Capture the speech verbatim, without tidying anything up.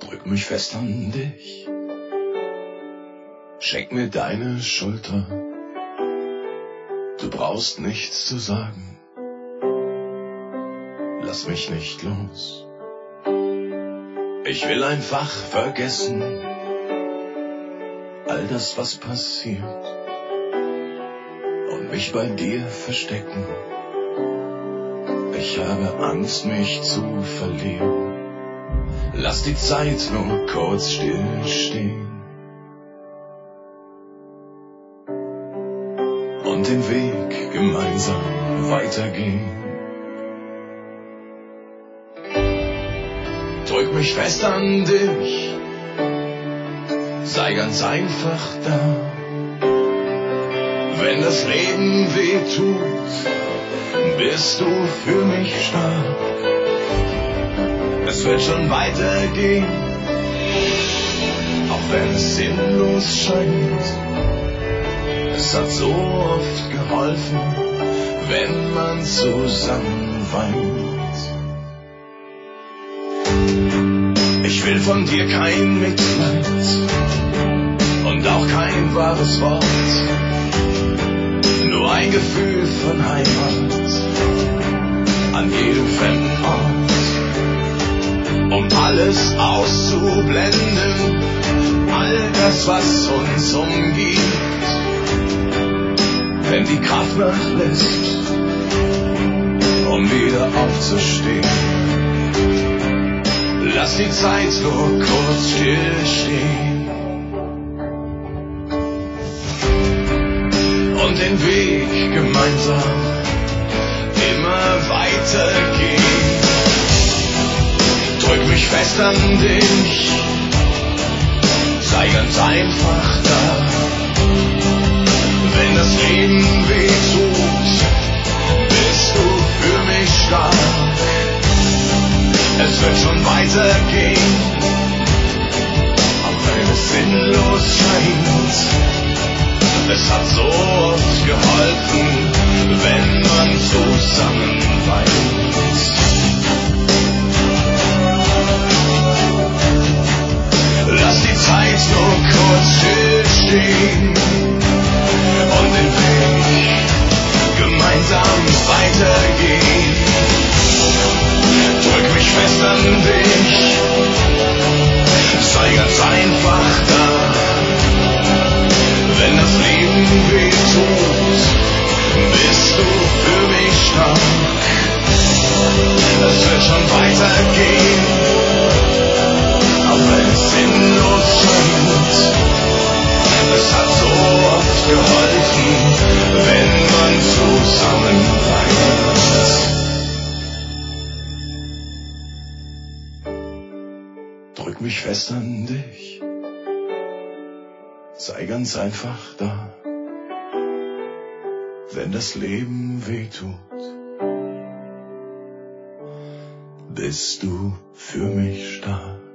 Drück mich fest an dich, schenk mir deine Schulter, du brauchst nichts zu sagen, lass mich nicht los. Ich will einfach vergessen, all das, was passiert, und mich bei dir verstecken. Ich habe Angst, mich zu verlieren. Lass die Zeit nur kurz stillstehen und den Weg gemeinsam weitergehen. Drück mich fest an dich, sei ganz einfach da. Wenn das Leben weh tut, bist du für mich stark. Es wird schon weitergehen, auch wenn es sinnlos scheint. Es hat so oft geholfen, wenn man zusammen weint. Ich will von dir kein Mitleid und auch kein wahres Wort, nur ein Gefühl von Heimat an jedem fremden Ort. Um alles auszublenden, all das, was uns umgibt. Wenn die Kraft nachlässt, um wieder aufzustehen, lass die Zeit nur kurz stillstehen und den Weg gemeinsam immer weitergehen. Drück mich fest an dich, sei ganz einfach da. Wenn das Leben weh tut, bist du für mich stark. Es wird schon weitergehen, auch wenn es sinnlos scheint. Es hat so oft geholfen, wenn man zusammen weint. Lass die Zeit nur kurz stillstehen und den Weg gemeinsam weitergehen. Drück mich fest an dich, sei ganz einfach da. Wenn das Leben weh tut, bist du für mich stark. Es wird schon weitergehen, auch wenn es sinnlos scheint. Es hat so oft geholfen, wenn man zusammen weint. Drück mich fest an dich, sei ganz einfach da. Wenn das Leben weh tut, bist du für mich stark.